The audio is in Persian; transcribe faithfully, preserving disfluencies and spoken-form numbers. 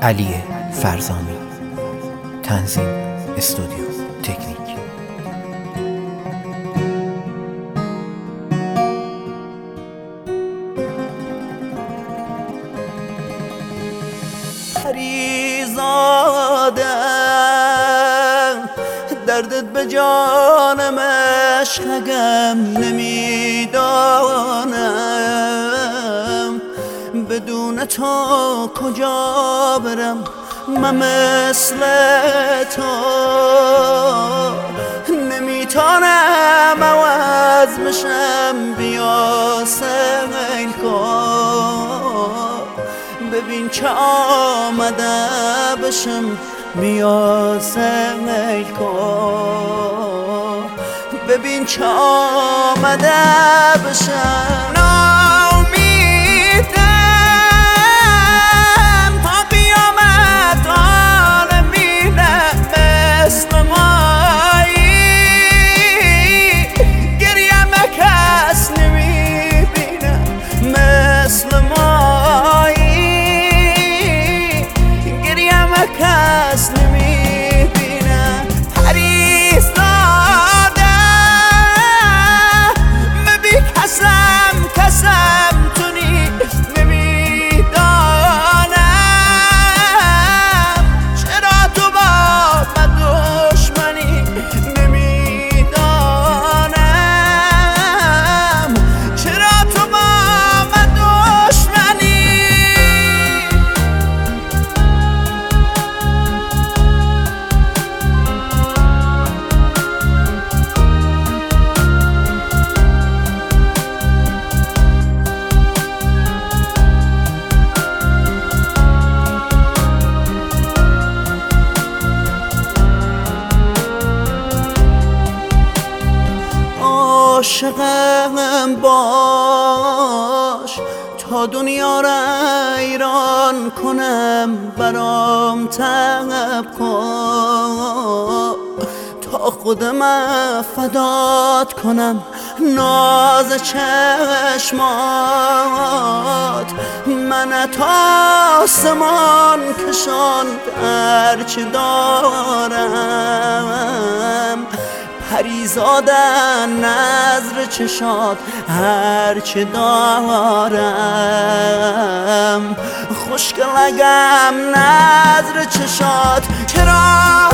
علی فرزامی. تنظیم استودیو تکنیک. پریزاده دردت به جانم عشقم نمیدانم، بدون تو کجا برم من مثل تو، نمیتونم عوض بشم بیا سیل کن، ببین که آمده بشم بیا سیل کن، ببین که آمده بشم. کس نمیبینه پریز داده مبی کسم کسم تونی نمیدانم، چرا تو با من دشمنی نمیدانم، چرا تو با من دشمنی. عاشقم باش تا دنیا را ایران کنم، برام طلب کن تا خودم فدات کنم، ناز چشمات من تا آسمان کشاند هرچه دارم، پریزادن نظر چشات هرچه دارم، خوشگلگم نظر چشات، چرا